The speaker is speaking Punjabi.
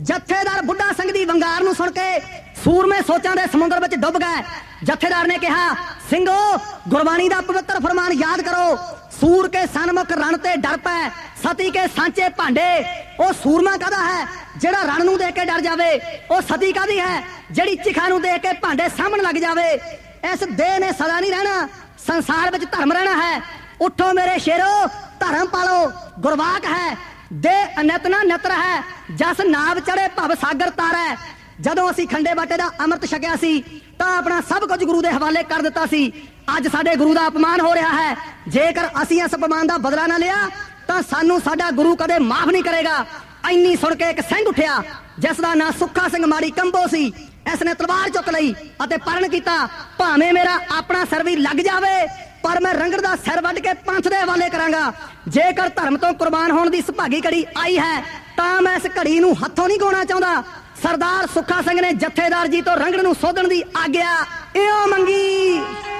ਜਥੇਦਾਰ ਬੁੱਢਾ ਸਿੰਘ ਦੀ ਵੰਗਾਰ ਨੂੰ ਸੁਣ ਕੇ ਸੂਰਮੇ ਸੋਚਾਂ ਦੇ ਸਮੁੰਦਰ ਵਿੱਚ ਡੁੱਬ ਗਏ। ਜਥੇਦਾਰ ਨੇ ਕਿਹਾ, ਸਿੰਘੋ ਗੁਰਬਾਣੀ ਦਾ ਪਵਿੱਤਰ ਫਰਮਾਨ ਯਾਦ ਕਰੋ, ਸੂਰ ਕੇ ਸਨਮੁਖ ਰਣ ਤੇ ਡਰ ਪੈ, ਸਤੀ ਕੇ ਸਾਂਚੇ ਭਾਂਡੇ। ਉਹ ਸੂਰਮਾ ਕਾਹਦਾ ਹੈ ਜਿਹੜਾ ਰਣ ਨੂੰ ਦੇਖ ਕੇ ਡਰ ਜਾਵੇ? ਉਹ ਸਤੀ ਕਾਹਦੀ ਹੈ ਜਿਹੜੀ ਚਿਖਾ ਨੂੰ ਦੇਖ ਕੇ ਭਾਂਡੇ ਸਾਹਮਣ ਲੱਗ ਜਾਵੇ? ਇਸ ਦੇਹ ਨੇ ਸਦਾ ਨਹੀਂ ਰਹਿਣਾ, ਸੰਸਾਰ ਵਿੱਚ ਧਰਮ ਰਹਿਣਾ ਹੈ। ਉੱਠੋ ਮੇਰੇ ਸ਼ੇਰੋ, ਧਰਮ ਪਾਲੋ, ਗੁਰਵਾਕ ਹੈ। ਦੇ ਅਨਿਤ ਨਾ ਨਿਤਰ ਹੈ, ਜਸ ਨਾਵ ਚੜੇ ਭਵ ਸਾਗਰ ਤਾਰੈ। ਜਦੋਂ ਅਸੀਂ ਖੰਡੇ ਬਾਟੇ ਦਾ ਅੰਮ੍ਰਿਤ ਛਕਿਆ ਸੀ ਤਾਂ ਆਪਣਾ ਸਭ ਕੁਝ ਗੁਰੂ ਦੇ ਹਵਾਲੇ ਕਰ ਦਿੱਤਾ ਸੀ। ਅੱਜ ਸਾਡੇ ਗੁਰੂ ਦਾ ਅਪਮਾਨ ਹੋ ਰਿਹਾ ਹੈ। ਜੇਕਰ ਅਸੀਂ ਇਸ ਅਪਮਾਨ ਦਾ ਬਦਲਾ ਨਾ ਲਿਆ ਤਾਂ ਸਾਨੂੰ ਸਾਡਾ ਗੁਰੂ ਕਦੇ ਮਾਫ ਨਹੀਂ ਕਰੇਗਾ। ਇੰਨੀ ਸੁਣ ਕੇ ਇੱਕ ਸਿੰਘ ਉੱਠਿਆ ਜਿਸ ਦਾ ਨਾਂ ਸੁੱਖਾ ਸਿੰਘ ਮਾੜੀ ਕੰਬੋ ਸੀ। ਇਸ ਨੇ ਤਲਵਾਰ ਚੁੱਕ ਲਈ ਅਤੇ ਪਰਨ ਕੀਤਾ, ਭਾਵੇਂ ਮੇਰਾ ਆਪਣਾ ਸਿਰ ਵੀ ਲੱਗ ਜਾਵੇ ਪਰ ਮੈਂ ਰੰਗੜ ਦਾ ਸਿਰ ਵੱਢ ਕੇ ਪੰਥ ਦੇ ਹਵਾਲੇ ਕਰਾਂਗਾ। ਜੇਕਰ ਧਰਮ ਤੋਂ ਕੁਰਬਾਨ ਹੋਣ ਦੀ ਸੁਭਾਗੀ ਘੜੀ ਆਈ ਹੈ ਤਾਂ ਮੈਂ ਇਸ ਘੜੀ ਨੂੰ ਹੱਥੋਂ ਨਹੀਂ ਗਾਉਣਾ ਚਾਹੁੰਦਾ। ਸਰਦਾਰ ਸੁੱਖਾ ਸਿੰਘ ਨੇ ਜਥੇਦਾਰ ਜੀ ਤੋਂ ਰੰਗੜ ਨੂੰ ਸੋਧਣ ਦੀ ਆਗਿਆ ਇਉਂ ਮੰਗੀ।